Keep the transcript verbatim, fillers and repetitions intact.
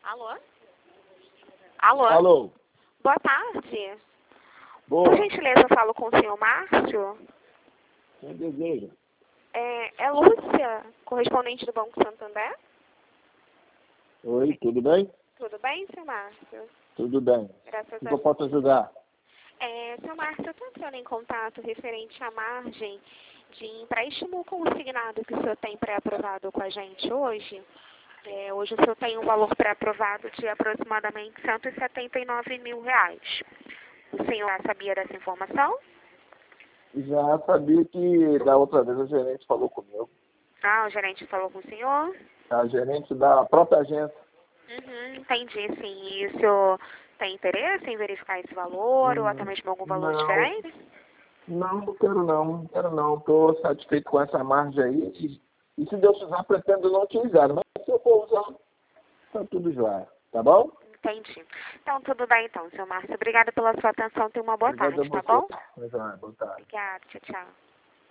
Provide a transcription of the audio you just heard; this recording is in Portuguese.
Alô? Alô? Alô? Boa tarde. Boa. Por gentileza, eu falo com o senhor Márcio. Quem deseja? É, é Lúcia, correspondente do Banco Santander. Oi, tudo bem? Tudo bem, senhor Márcio? Tudo bem. Graças O que a eu posso ajudar? É, senhor Márcio, eu estou entrando em contato referente à margem de empréstimo consignado que o senhor tem pré-aprovado com a gente hoje. É, hoje o senhor tem um valor pré-aprovado de aproximadamente cento e setenta e nove mil reais. O senhor já sabia dessa informação? Já sabia que da outra vez a gerente falou comigo. Ah, o gerente falou com o senhor? A gerente da própria agência. Uhum, entendi, sim. E o senhor tem interesse em verificar esse valor ou até Hum, mesmo algum valor não, diferente? não, não quero não, não quero não. Estou satisfeito com essa margem aí. E, e se Deus quiser, pretendo não utilizar. Mas se eu for usar, tá tudo jóia. Tá bom? Entendi. Então, tudo bem então, senhor Márcio. Obrigada pela sua atenção. Tenha uma boa Obrigado a tarde, tá você. bom? Pois é, boa tarde. Obrigada. Tchau, tchau.